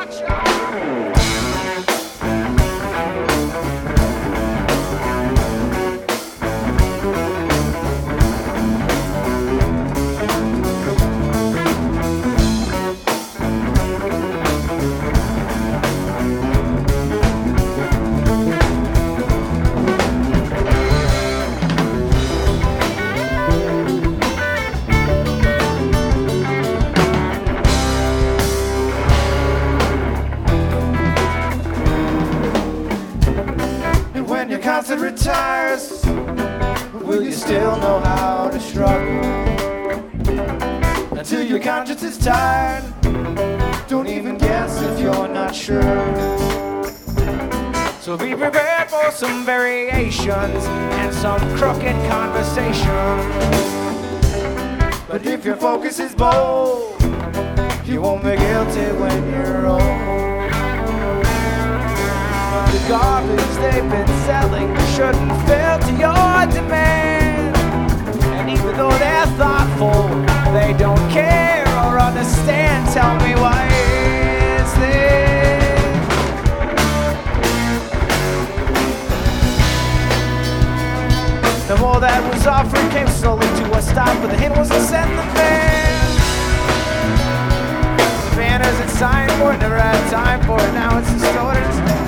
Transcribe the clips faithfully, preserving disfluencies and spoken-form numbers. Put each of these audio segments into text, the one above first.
Concert retires, will you still know how to struggle? Until your conscience is tired, don't even guess if you're not sure. So be prepared for some variations and some crooked conversation. But if your focus is bold, you won't be guilty when you're old. The garbage they've been selling shouldn't fail to your demand. And even though they're thoughtful, they don't care or understand. Tell me, why is this? The more that was offered came slowly to a stop, but the hint was to send the van. The banners had signed for it, never had time for it, now it's distorted instead.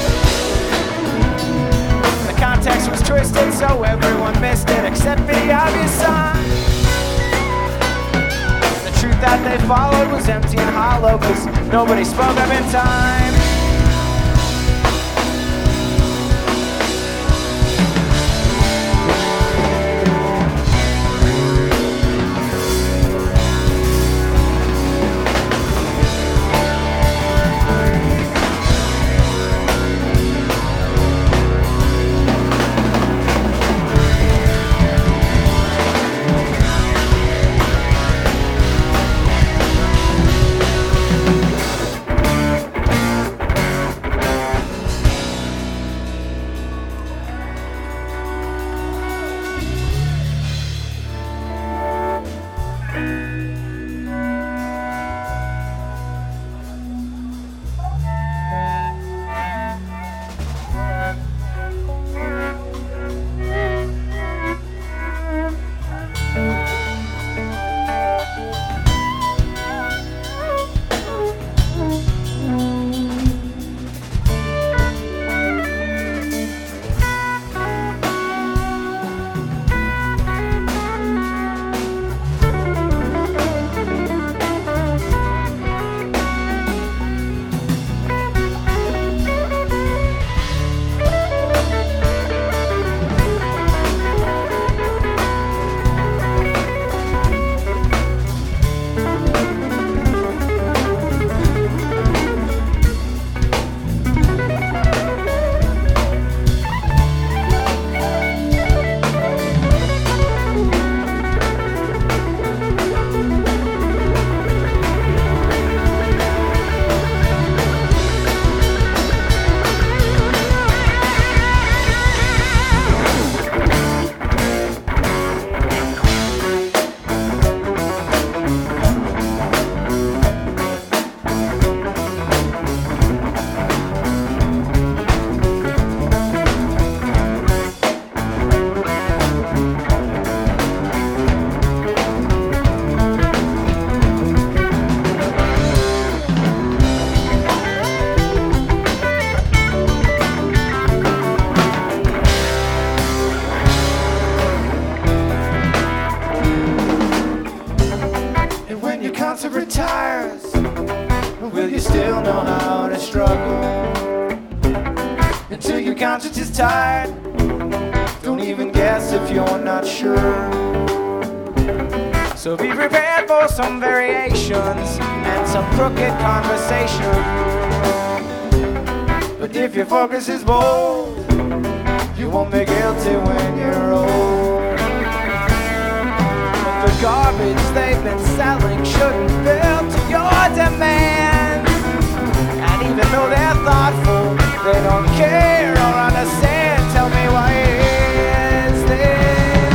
Context was twisted, so everyone missed it except for the obvious sign. The truth that they followed was empty and hollow, cause nobody spoke up in time. concert retires, will you still know how to struggle? Until your conscience is tired, don't even guess if you're not sure. So be prepared for some variations and some crooked conversation. But if your focus is bold, you won't be guilty when you're old. But the garbage they've been selling shouldn't fail to your demand. And even though they're thoughtful, they don't care or understand. Tell me, why is this?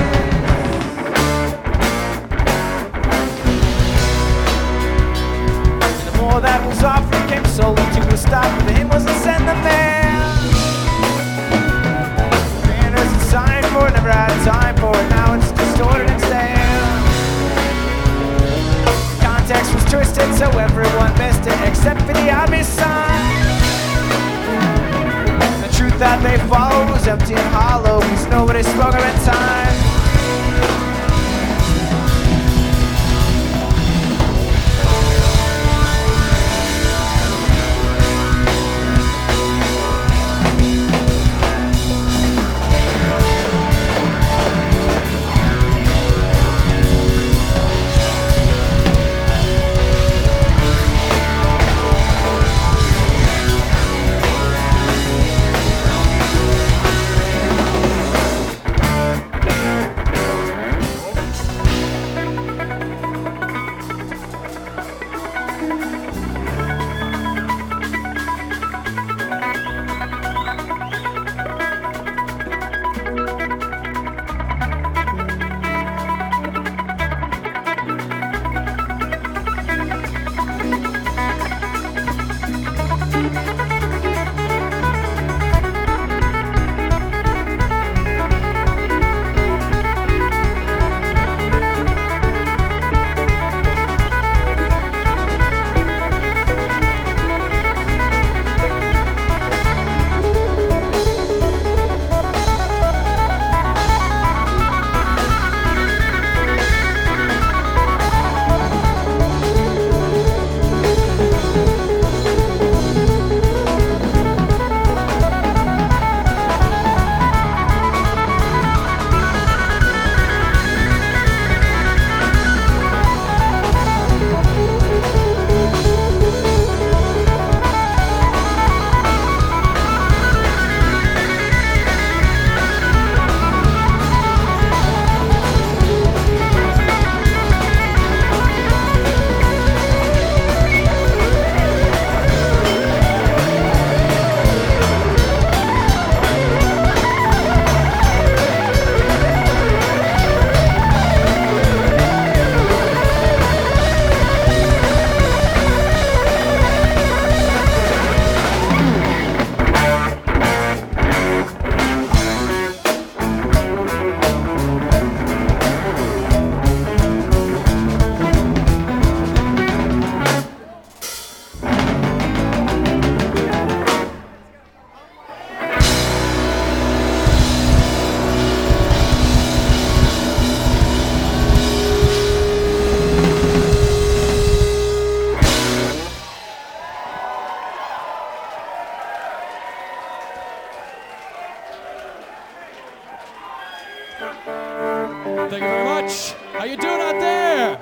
The more that was offered came soul into a stop, but the hymn wasn't send the man. Banners and signed for it, never had time for it, now it's distorted instead. Context was twisted, so everyone missed it, except for the obvious sign. The truth that they followed was empty and hollow, because nobody spoke of it in time. Thank you very much. How you doing out there?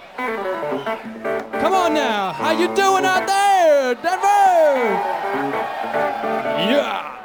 Come on now. How you doing out there, Denver? Yeah.